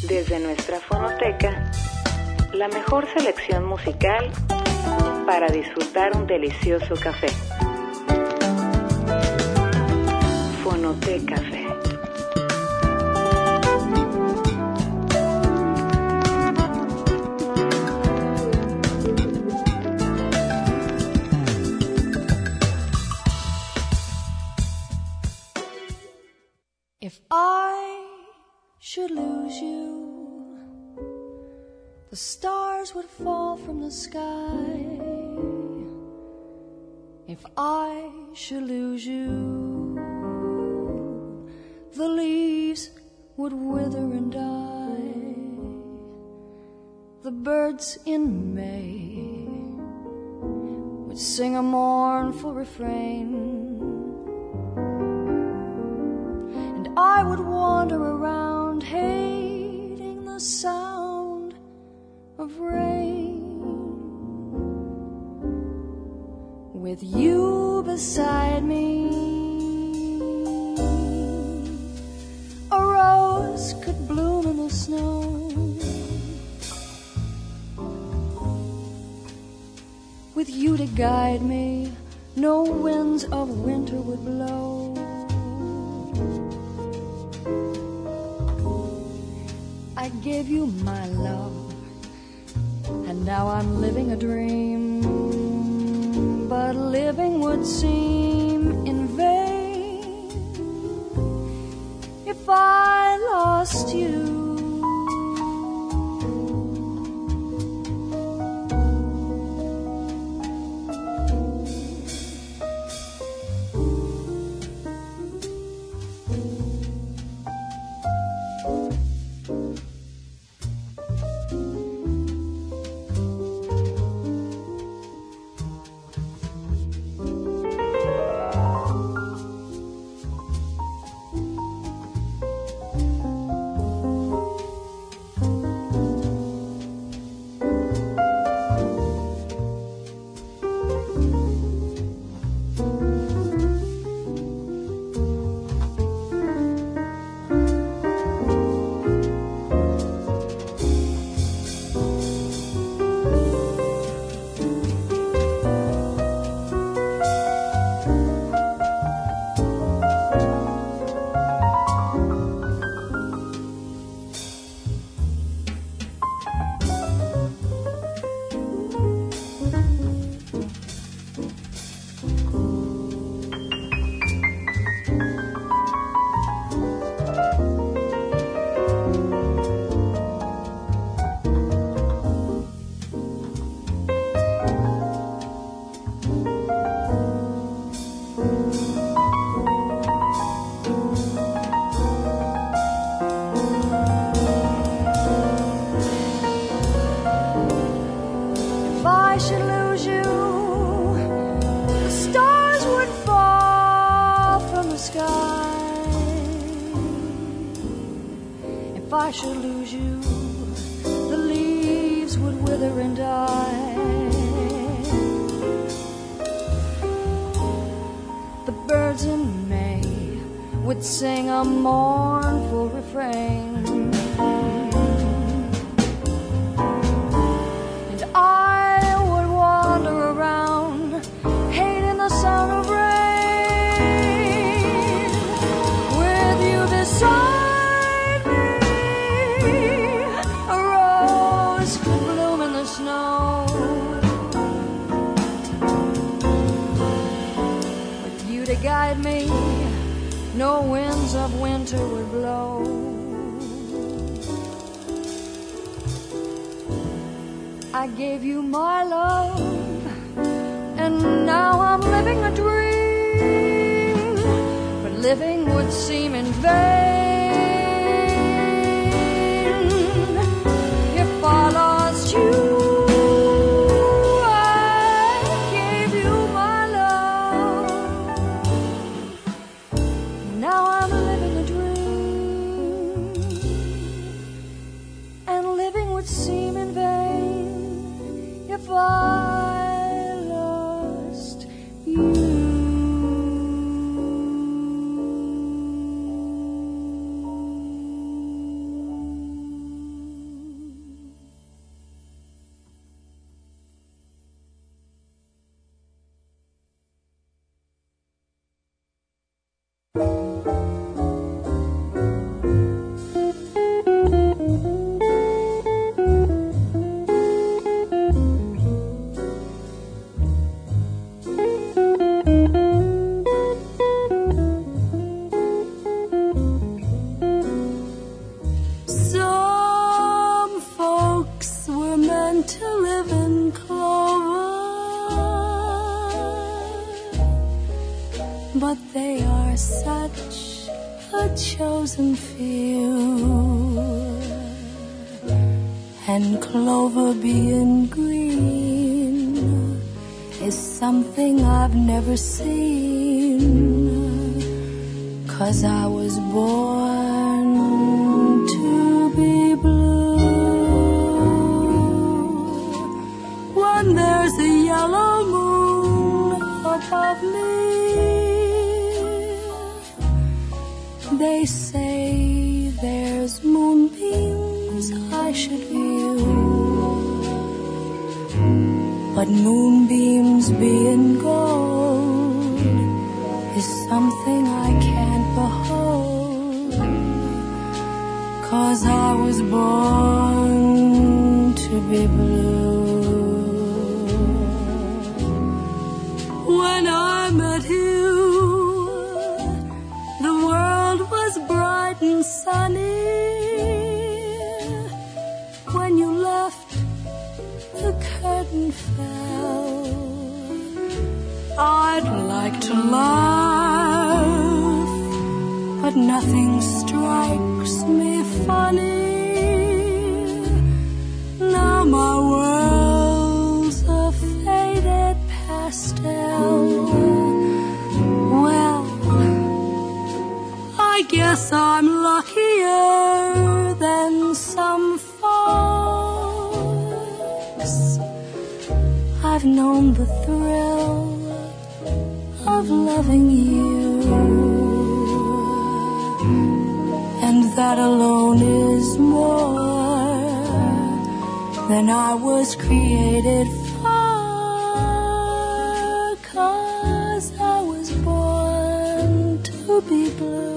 Desde nuestra fonoteca, la mejor selección musical para disfrutar un delicioso café. Fonoteca Café. If I should lose you, the stars would fall from the sky. If I should lose you, the leaves would wither and die. The birds in May would sing a mournful refrain. I would wander around hating the sound of rain. With you beside me, a rose could bloom in the snow. With you to guide me, no winds of winter would blow. I gave you my love, and now I'm living a dream. But living would seem in vain if I lost you. If I should lose you, the leaves would wither and die. The birds in May would sing a mournful refrain. And I would wander around, hating the sound of rain. With you beside to guide me, no winds of winter would blow. I gave you my love, and now I'm living a dream, but living would seem in vain if I lost you. If I lost you. but they are such a chosen few. And clover being green is something I've never seen, 'cause I was born to be blue. When there's a yellow moon above me, they say there's moonbeams I should view. But moonbeams being gold is something I can't behold, 'cause I was born to be blue. When I met you, the world was bright and sunny. When you left, the curtain fell. I'd like to laugh, but nothing strikes me funny. Now my world's a faded pastel. Well, I guess I'm luckier than some folks. I've known the thrill of loving you, and that alone is more than I was created for, 'cause I was born to be blue.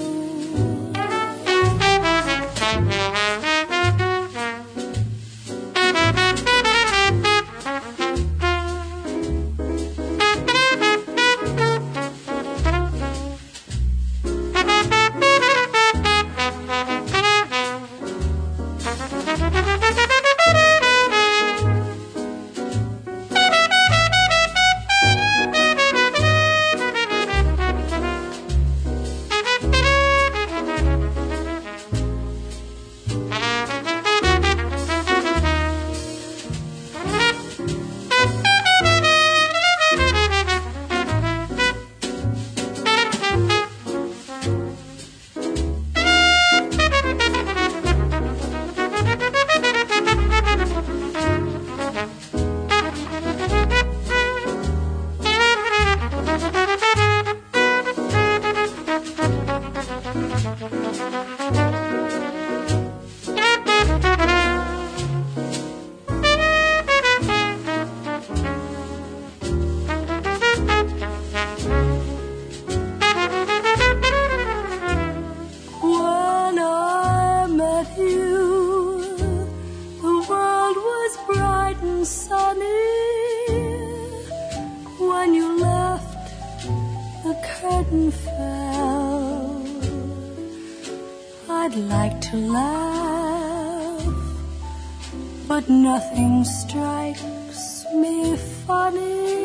Nothing strikes me funny.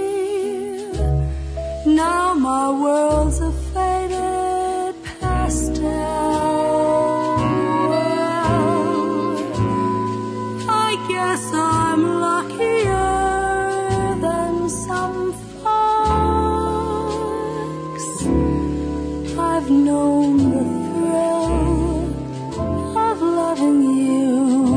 Now my world's a faded pastel. I guess I'm luckier than some folks. I've known the thrill of loving you,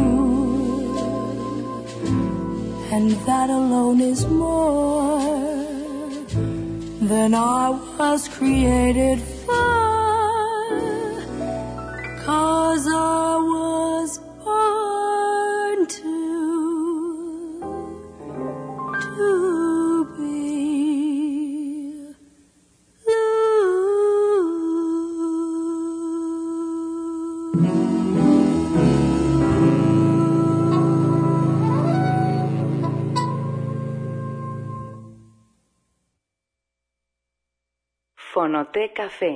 and that alone is more than I was created for, 'cause I was born to be Fonoté Café.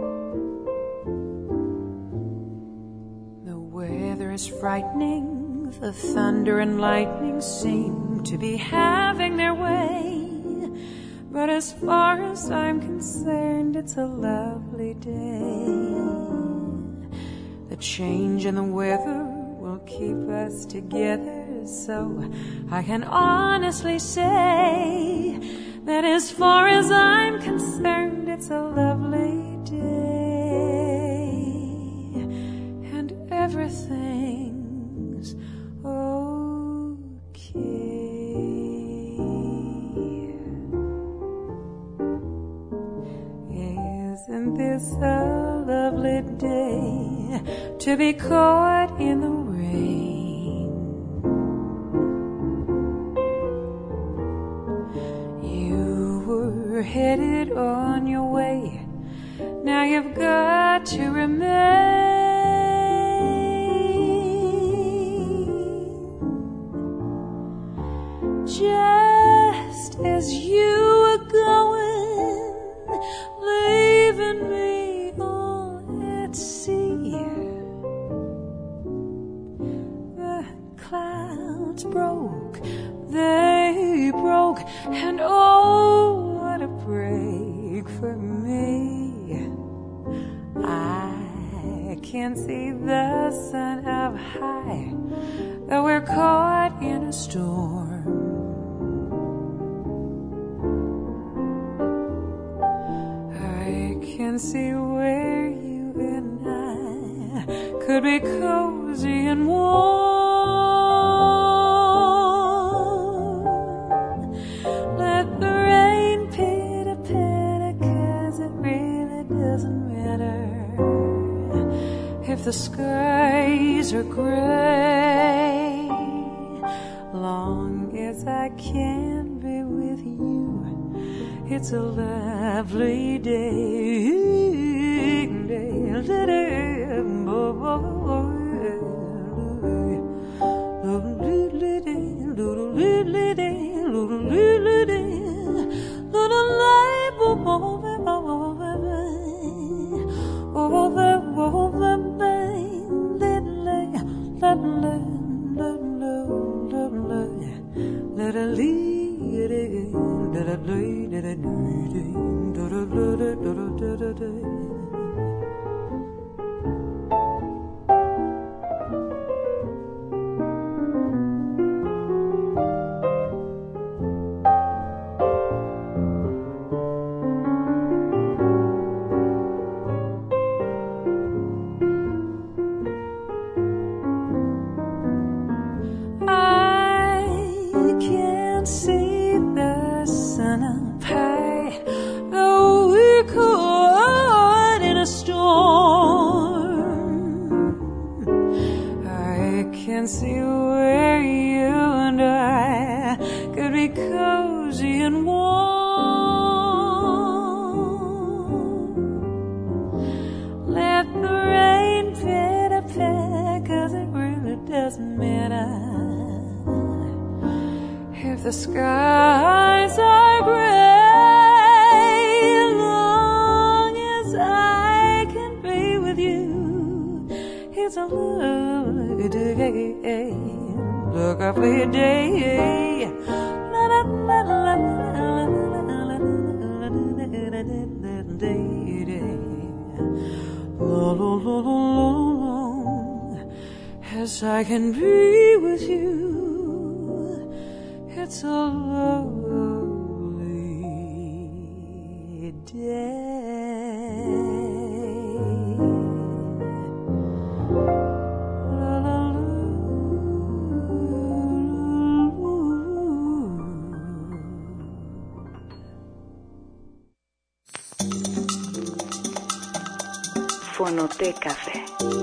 The weather is frightening, The thunder and lightning seem to be having their way, but as far as I'm concerned, it's a lovely day. The change in the weather will keep us together, so I can honestly say that as far as I'm concerned, it's a lovely day, and everything's okay. Isn't this a lovely day to be caught in the rain? You were headed on your way, now you've got to remain. Just as you were going, leaving me all at sea, the clouds broke, they broke, and oh, what a break for me. I can see the sun up high, though we're caught in a storm. I can see where you and I could be cozy and warm. Let the rain pitter-patter, 'cause it really doesn't matter if the skies are gray. Long as I can be with you, it's a lovely day. The skies are gray, long as I can be with you. It's a lovely day, lovely day. La la la la as I can be with you. It's a lovely day. La, la, la. Fonoteca Café.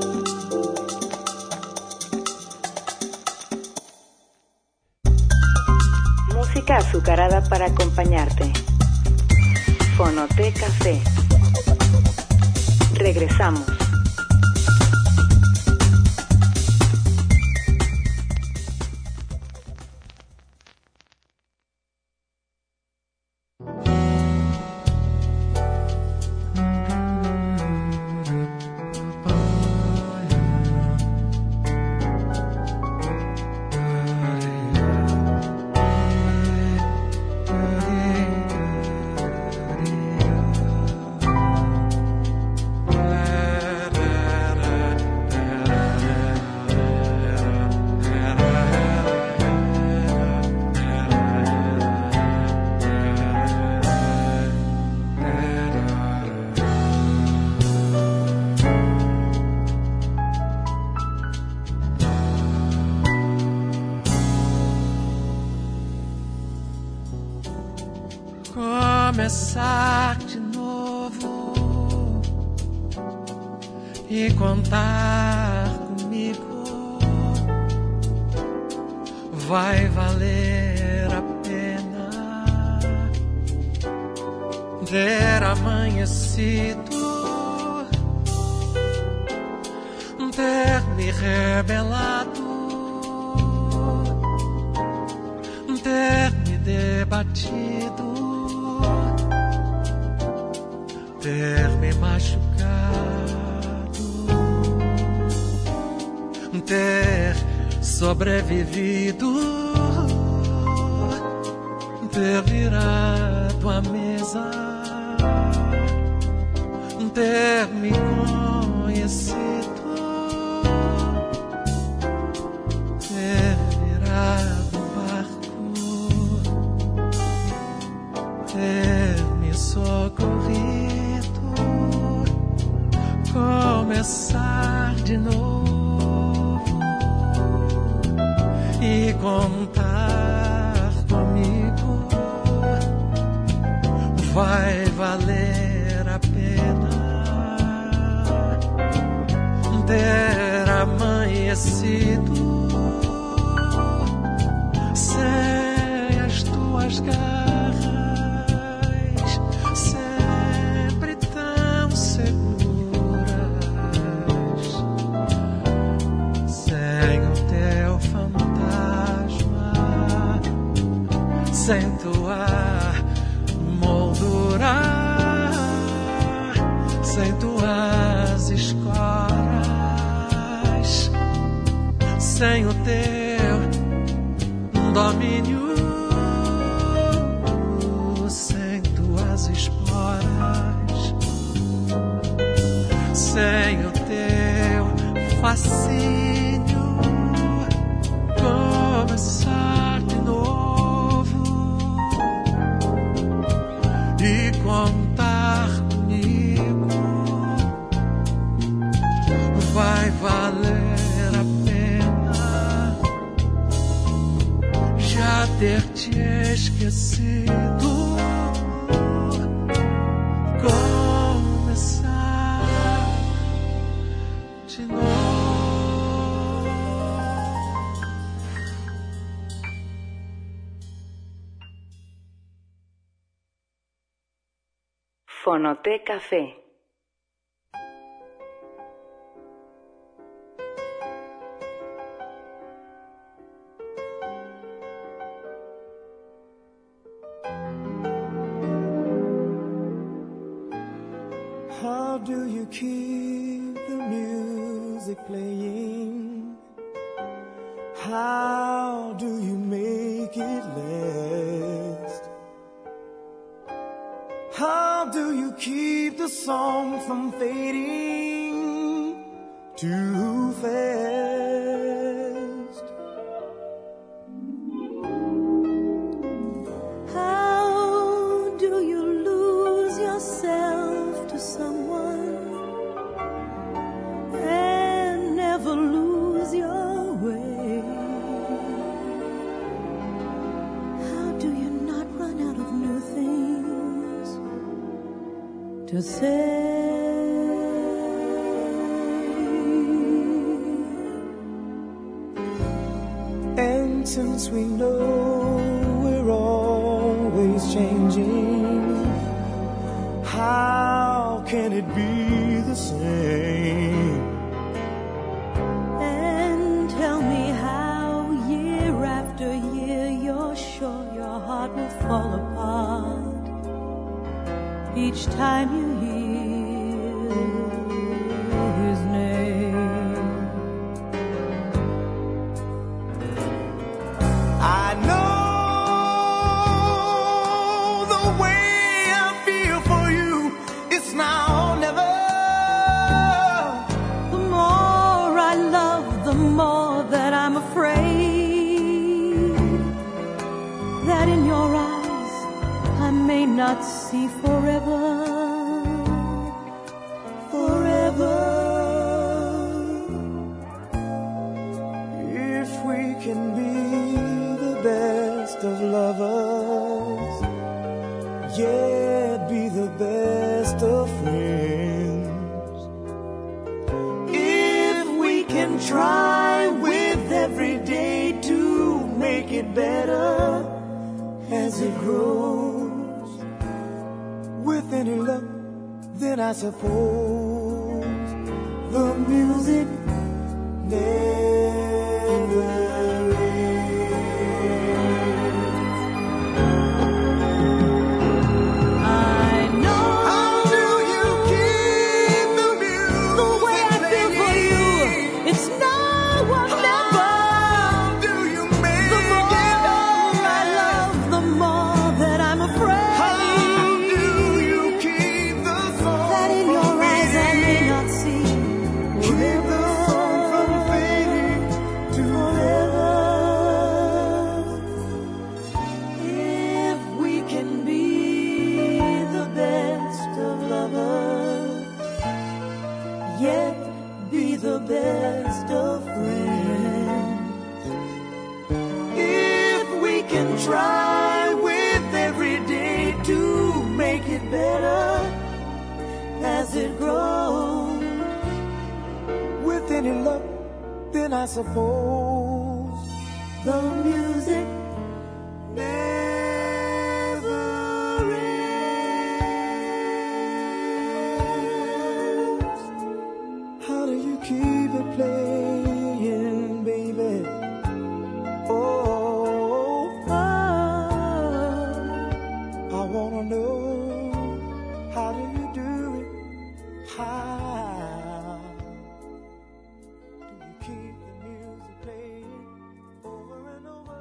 Música azucarada para acompañarte. Fonoteca Café. Regresamos. começar de novo e contar comigo vai valer a pena ter amanhecido, ter me rebelado, ter me debatido, ter me machucado, ter sobrevivido, ter virado a mesa, ter me conhecido, ter virado o barco, ter me socorrido, começar de novo e contar comigo vai valer a pena ter amanhecido sem as tuas garras sempre tão seguras, sem o teu fantasma, sem tua moldura, sem tuas escoras, sem o teu domínio, sem tuas esporas, sem o teu fascínio, começar de novo e contar comigo vai valer a pena já ter te esquecido, começar de novo. Fonoteca Café. How do you keep the music playing? How do you make it last? How do you keep the song from fading too fast? How do you lose yourself to someone and never lose your way? How do you not run out of new things to say? And since we know we're always changing, how can it be the same? And tell me how year after year you're sure your heart will fall apart each time you hear his name. I know the way I feel for you, it's now or never. The more I love, the more that I'm afraid that in your eyes I may not see forever, forever. If we can be the best of lovers, yeah. try with every day to make it better as it grows. With any luck, then I suppose the music never try with every day to make it better as it grows. With any luck, then I suppose the music never ends. How do you keep it playing, baby? How do you do it? How do you keep the music playing over and over?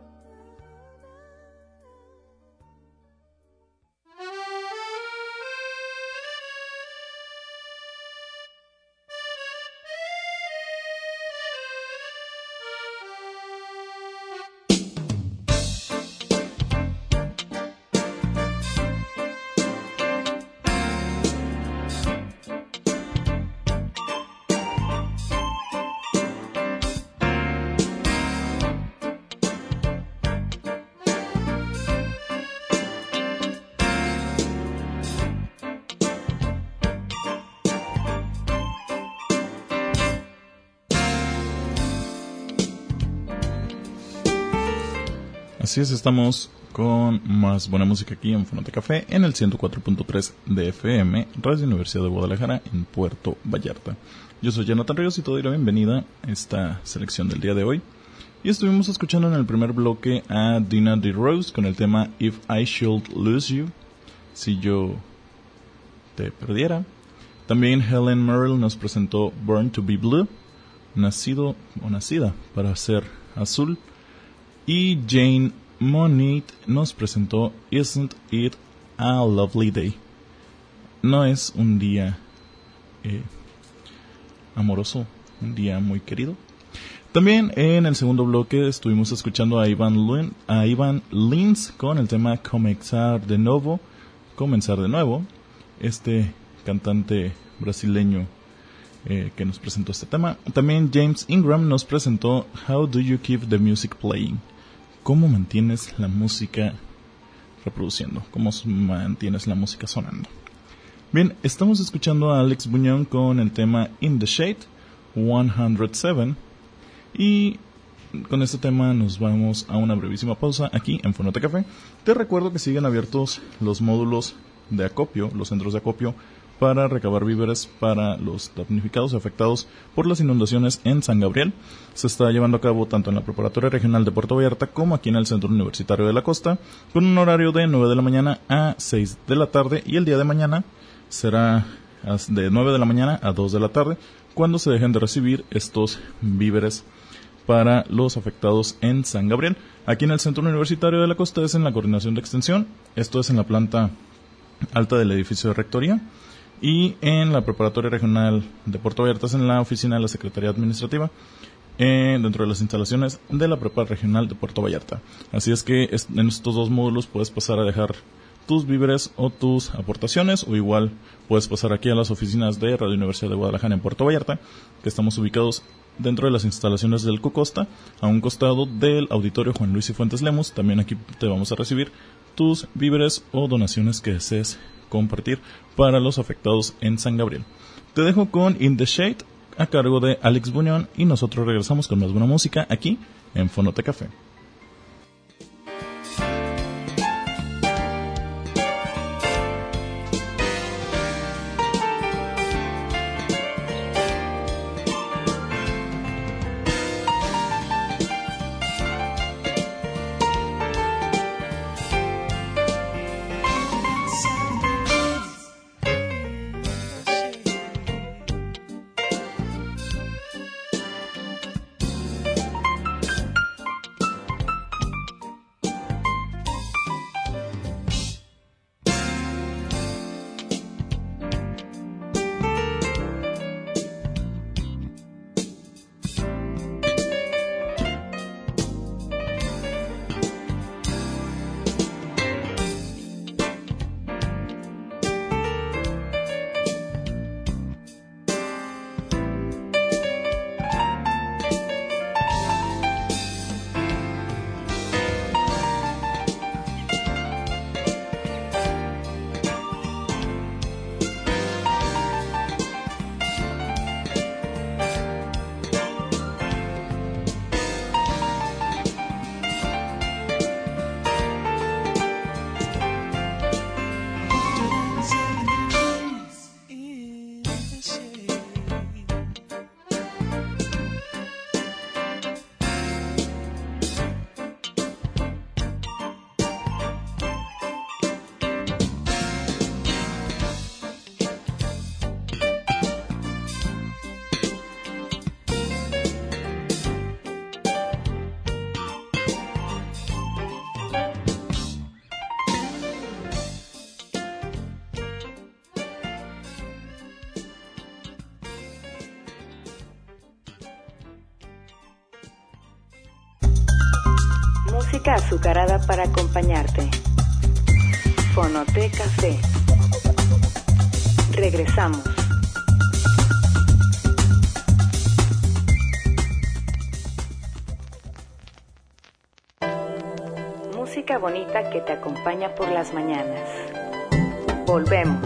Así es, estamos con más buena música aquí en Fonoteca Café en el 104.3 de FM, Radio Universidad de Guadalajara en Puerto Vallarta. Yo soy Jonathan Ríos y te doy la bienvenida a esta selección del día de hoy. Y estuvimos escuchando en el primer bloque a Dina D. Rose con el tema If I Should Lose You, si yo te perdiera. También Helen Merrill nos presentó Born to be Blue, nacido o nacida para ser azul. Y Jane Moneit nos presentó Isn't It a Lovely Day. No es un día amoroso, un día muy querido. También en el segundo bloque estuvimos escuchando a Ivan Lins con el tema Comenzar de Nuevo. Este cantante brasileño que nos presentó este tema. También James Ingram nos presentó How Do You Keep the Music Playing? ¿Cómo mantienes la música reproduciendo? ¿Cómo mantienes la música sonando? Bien, estamos escuchando a Alex Buñón con el tema In the Shade 107 y con este tema nos vamos a una brevísima pausa aquí en Fonoteca Café. Te recuerdo que siguen abiertos los módulos de acopio, los centros de acopio para recabar víveres para los damnificados y afectados por las inundaciones en San Gabriel. Se está llevando a cabo tanto en la Preparatoria Regional de Puerto Vallarta como aquí en el Centro Universitario de la Costa, con un horario de 9 de la mañana a 6 de la tarde, y el día de mañana será de 9 de la mañana a 2 de la tarde, cuando se dejen de recibir estos víveres para los afectados en San Gabriel. Aquí en el Centro Universitario de la Costa es en la Coordinación de Extensión, esto es en la planta alta del edificio de Rectoría, y en la Preparatoria Regional de Puerto Vallarta es en la oficina de la Secretaría Administrativa, dentro de las instalaciones de la Prepa Regional de Puerto Vallarta. Así es que en estos dos módulos puedes pasar a dejar tus víveres o tus aportaciones, o igual puedes pasar aquí a las oficinas de Radio Universidad de Guadalajara en Puerto Vallarta, que estamos ubicados dentro de las instalaciones del CUCOSTA, a un costado del Auditorio Juan Luis y Fuentes Lemus. También aquí te vamos a recibir tus víveres o donaciones que desees compartir para los afectados en San Gabriel. Te dejo con In the Shade, a cargo de Alex Buñón, y nosotros regresamos con más buena música aquí en Fonoteca Café. Música azucarada para acompañarte. Fonoteca Café. Regresamos. Música bonita que te acompaña por las mañanas. Volvemos.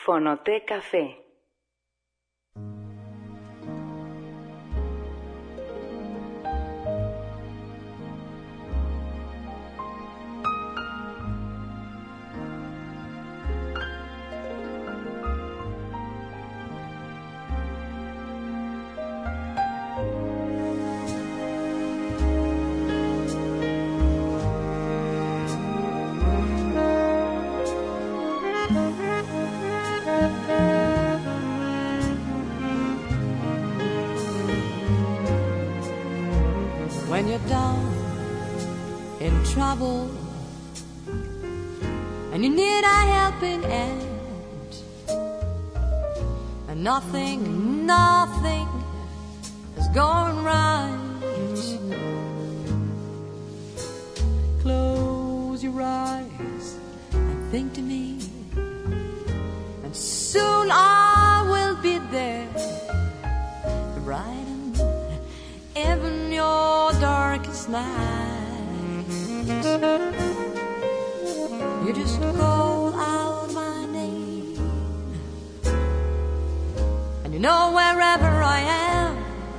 Fonoté Café. When you're down in trouble and you need a helping hand, and nothing is going right, close your eyes and think to me, and soon I will be there to brighten even your darkest night. You just call out my name, and you know wherever I am,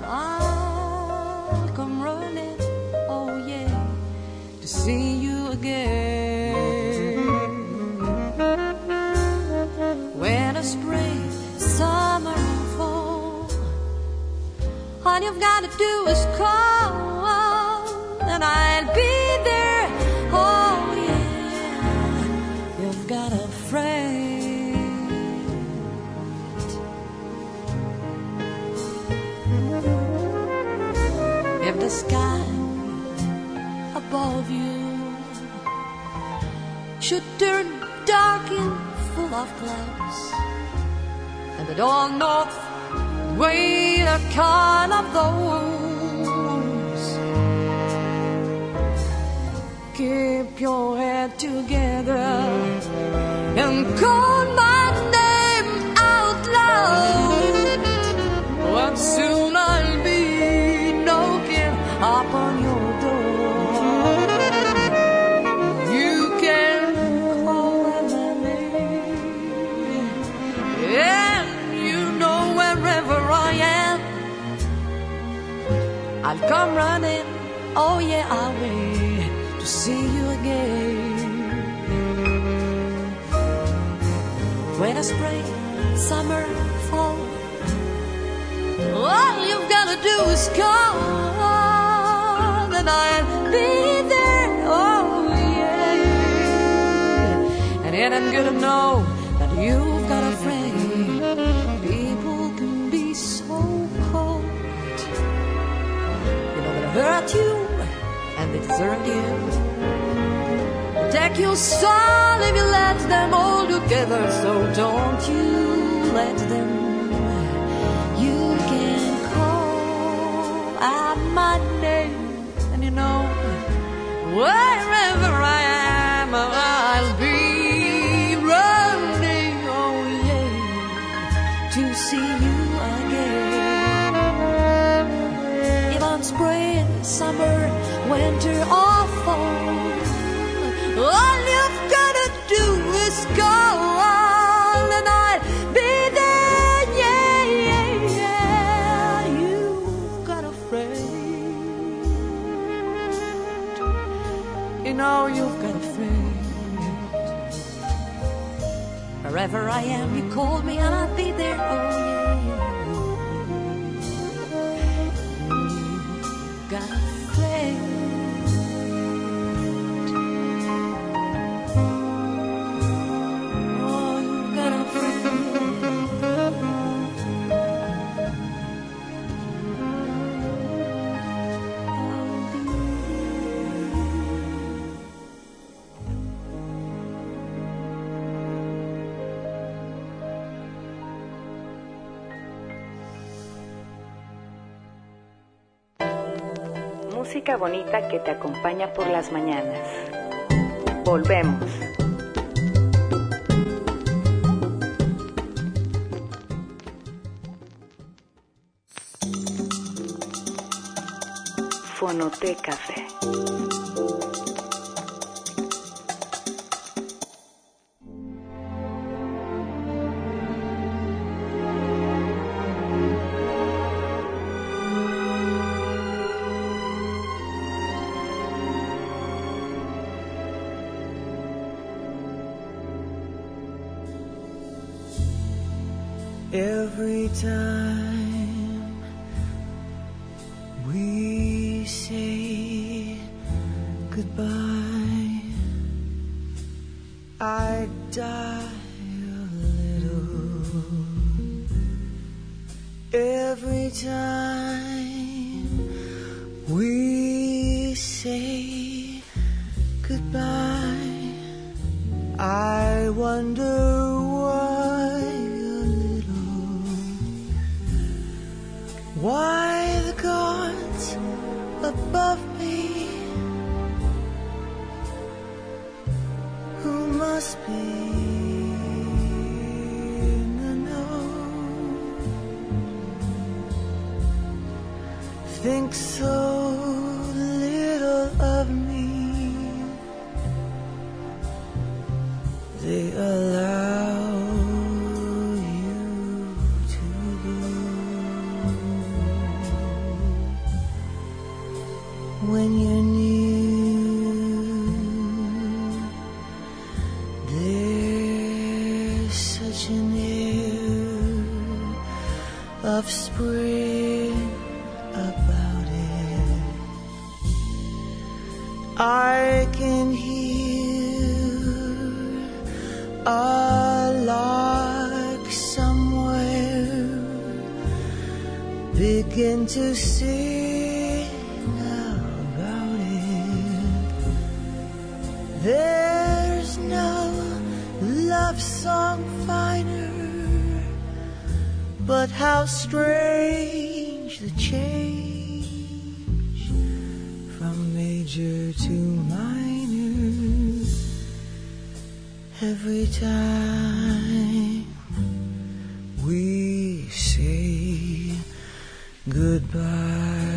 I'll come running, oh yeah, to see you again. When spring, summer and fall, all you've got to do is call, and I'll be there. Oh yeah, you've got a friend. If the sky above you should turn dark and full of clouds, and the dawn north way the kind of those, keep your head together and call my name out loud, and soon I'll be knocking upon your door. You can call my name, and you know wherever I am, I'll come running, oh yeah I will, to see you again. When I spring, summer, fall, all you've gotta do is call, and I'll be there, oh yeah. And it ain't good to know that you've got a friend. People can be so cold, you know they hurt you and they desert you, take your soul if you let them all together. So don't you let them. You can call out my name, and you know wherever I am, I'll be running, oh yeah, to see you again. If I'm spring, summer, winter or fall, all you've gotta do is call, and I'll be there, yeah, yeah, yeah. You've got a friend, you know you've got a friend. Wherever I am, you call me and I'll be there, oh yeah. You've got a friend. Música bonita que te acompaña por las mañanas. Volvemos. Fonoté Café. Every time we say goodbye, I die a little. Every time we say goodbye, I wonder why a little. Why the gods above me, who must be in the know, think so little of me, they allow you to go. When you're near, there's such an air of spring about it. I can hear a lark somewhere begin to sing about it. There's no love song finer, but how strange the change from major to minor. Every time we say goodbye.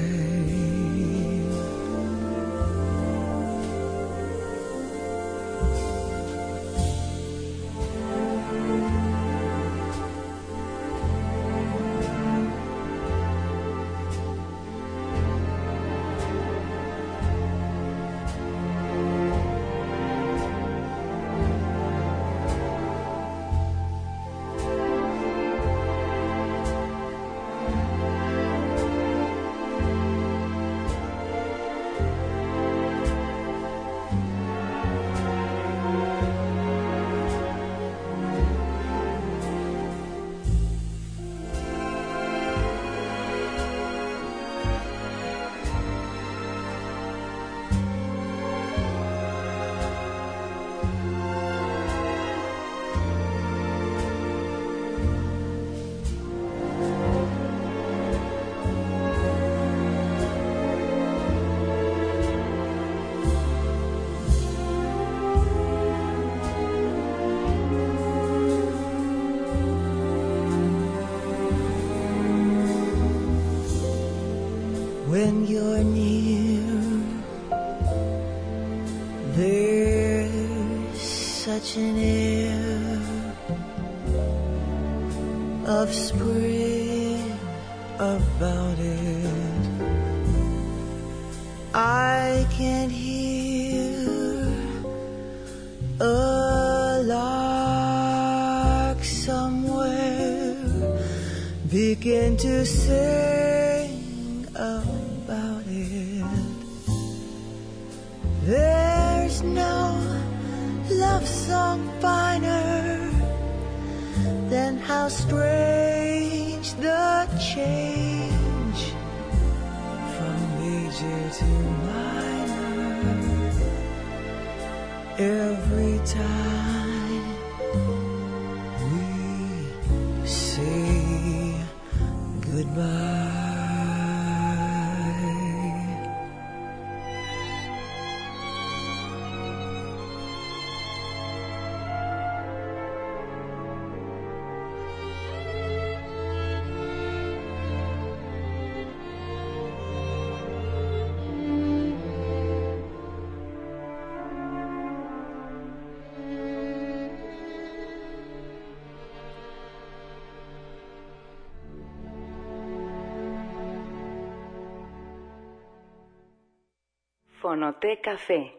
When you're near, there's such an air of spring about it. I can hear a lark somewhere begin to sing about it. There's no love song finer than how strange the change from major to minor. Every time we say goodbye. Fonoteca Fe.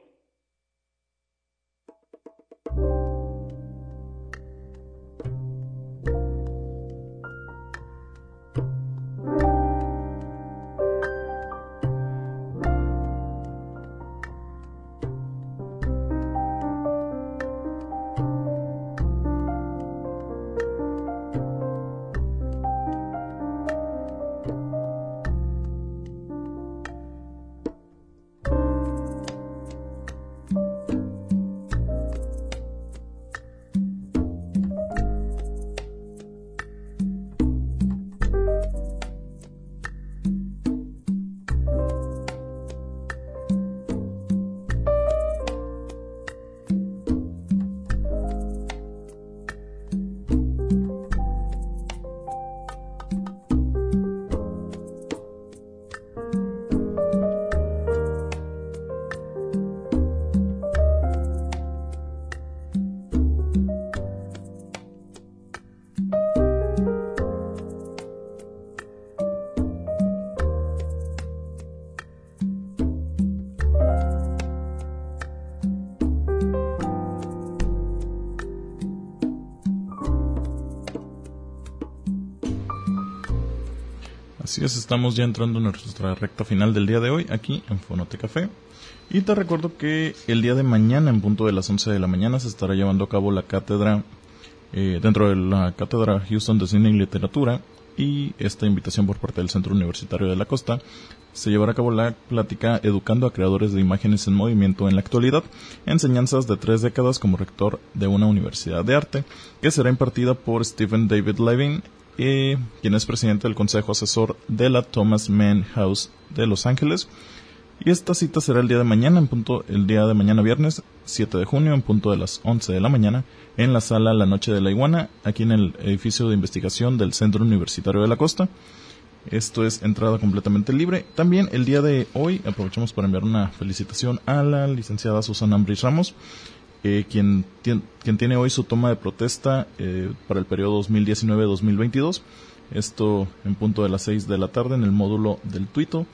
Así es, estamos ya entrando en nuestra recta final del día de hoy aquí en Fonote Café. Y te recuerdo que el día de mañana, en punto de las 11 de la mañana, se estará llevando a cabo la cátedra, dentro de la Cátedra Houston de Cine y Literatura, y esta invitación por parte del Centro Universitario de la Costa, se llevará a cabo la plática Educando a Creadores de Imágenes en Movimiento en la Actualidad, enseñanzas de 3 décadas como rector de una universidad de arte, que será impartida por Stephen David Levine, quien es presidente del Consejo Asesor de la Thomas Mann House de Los Ángeles. Y esta cita será el día de mañana, el día de mañana viernes 7 de junio, en punto de las 11 de la mañana, en la sala La Noche de la Iguana, aquí en el edificio de investigación del Centro Universitario de la Costa. Esto es entrada completamente libre. También el día de hoy aprovechamos para enviar una felicitación a la licenciada Susana Ambris Ramos, quien tiene hoy su toma de protesta para el periodo 2019-2022. Esto en punto de las 6 de la tarde en el módulo del Tuito.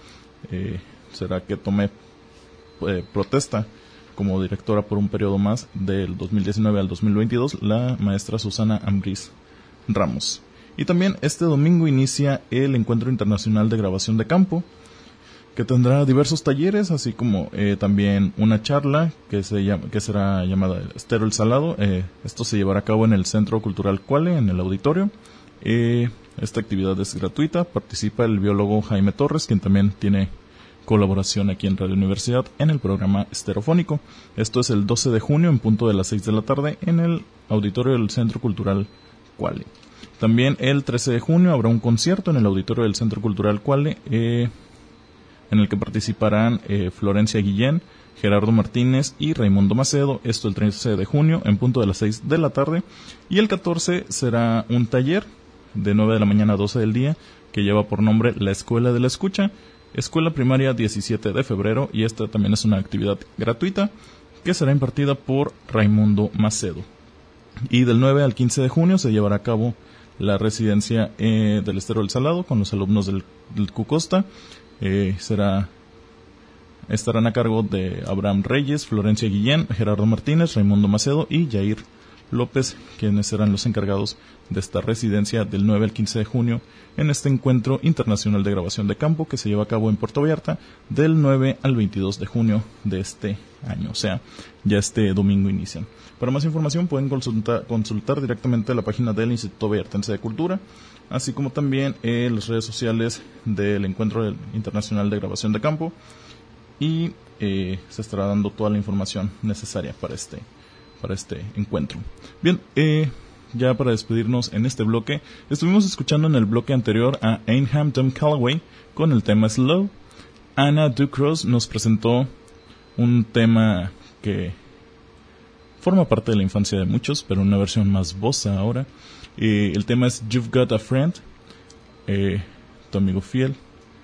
Será que tome protesta como directora por un periodo más del 2019 al 2022 la maestra Susana Ambris Ramos. Y también este domingo inicia el Encuentro Internacional de Grabación de Campo, que tendrá diversos talleres, así como también una charla que será llamada Estero el Salado. Esto se llevará a cabo en el Centro Cultural Cuale, en el auditorio. Esta actividad es gratuita. Participa el biólogo Jaime Torres, quien también tiene colaboración aquí en Radio Universidad en el programa Estereofónico. Esto es el 12 de junio en punto de las 6 de la tarde en el auditorio del Centro Cultural Cuale. También el 13 de junio habrá un concierto en el auditorio del Centro Cultural Cuale, en el que participarán Florencia Guillén, Gerardo Martínez y Raimundo Macedo. Esto el 13 de junio en punto de las 6 de la tarde. Y el 14 será un taller de 9 de la mañana a 12 del día que lleva por nombre La Escuela de la Escucha, Escuela Primaria 17 de febrero, y esta también es una actividad gratuita que será impartida por Raimundo Macedo. Y del 9 al 15 de junio se llevará a cabo la residencia del Estero del Salado con los alumnos del CUCOSTA. Estarán a cargo de Abraham Reyes, Florencia Guillén, Gerardo Martínez, Raimundo Macedo y Jair López, quienes serán los encargados de esta residencia del 9 al 15 de junio en este Encuentro Internacional de Grabación de Campo que se lleva a cabo en Puerto Vallarta del 9 al 22 de junio de este año, o sea, ya este domingo inician. Para más información pueden consultar directamente la página del Instituto Vallartense de Cultura, así como también las redes sociales del Encuentro Internacional de Grabación de Campo, y se estará dando toda la información necesaria para este encuentro. Bien, ya para despedirnos en este bloque, estuvimos escuchando en el bloque anterior a Ainham Tom Calloway con el tema Slow. Anna Ducros nos presentó un tema que forma parte de la infancia de muchos, pero una versión más bossa ahora. El tema es You've Got a Friend, tu amigo fiel.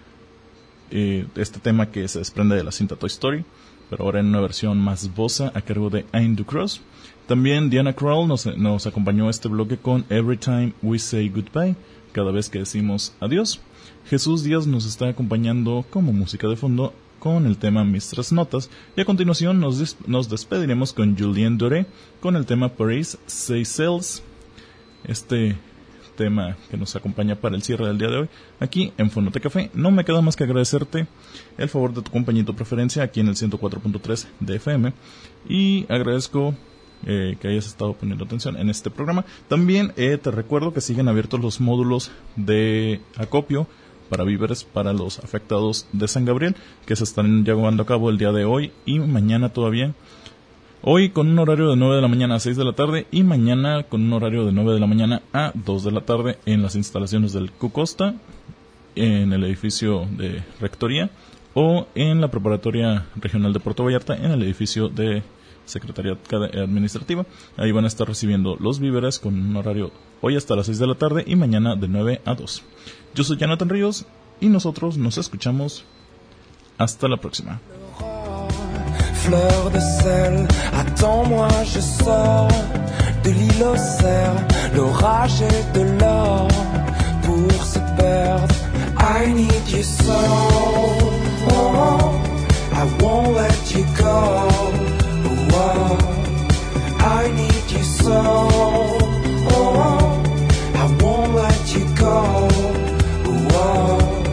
Este tema que se desprende de la cinta Toy Story, pero ahora en una versión más bossa a cargo de Anne Ducros. También Diana Krall nos acompañó a este bloque con Every Time We Say Goodbye, cada vez que decimos adiós. Jesús Díaz nos está acompañando como música de fondo con el tema Mistress Notas, y a continuación nos despediremos con Julien Doré con el tema Paris Seychelles, este tema que nos acompaña para el cierre del día de hoy aquí en Fonote Café. No me queda más que agradecerte el favor de tu compañía y tu preferencia aquí en el 104.3 de FM, y agradezco que hayas estado poniendo atención en este programa. También te recuerdo que siguen abiertos los módulos de acopio para víveres para los afectados de San Gabriel, que se están llevando a cabo el día de hoy y mañana todavía. Hoy con un horario de 9 de la mañana a 6 de la tarde y mañana con un horario de 9 de la mañana a 2 de la tarde en las instalaciones del CUCOSTA, en el edificio de Rectoría, o en la Preparatoria Regional de Puerto Vallarta en el edificio de Secretaría Administrativa. Ahí van a estar recibiendo los víveres con un horario hoy hasta las 6 de la tarde y mañana de 9 a 2. Yo soy Jonathan Ríos y nosotros nos escuchamos hasta la próxima. Fleur de sel, attends-moi, je sors de l'île aux cerfs. L'orage est de l'or pour se perdre. I need you so, oh, I won't let you go. Oh, I need you so, oh, I won't let you go. Oh,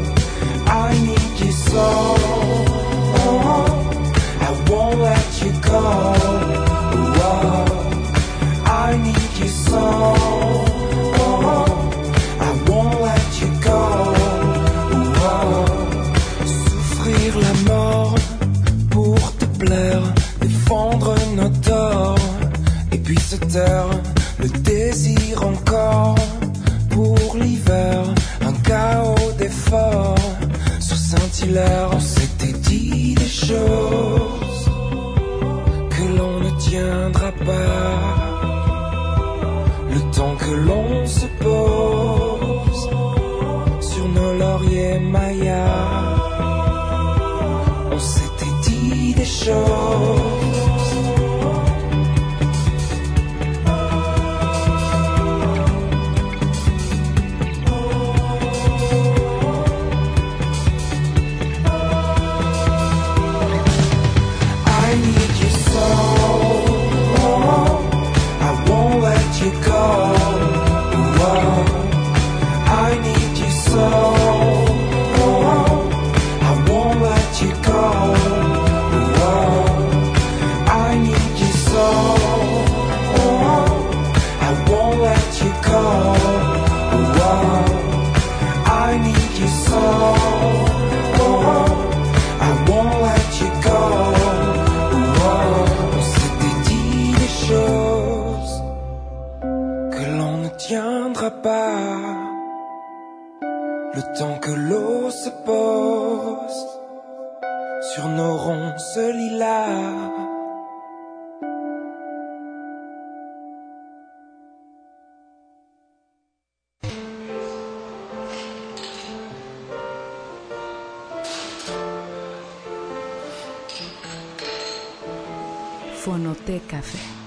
pour l'hiver, un chaos d'efforts. Sous Saint-Hilaire, on s'était dit des choses que l'on ne tiendra pas. Le temps que l'on se pose sur nos lauriers mayas, on s'était dit des choses. Le temps que l'eau se pose sur nos ronces lilas. Fonoteca Café.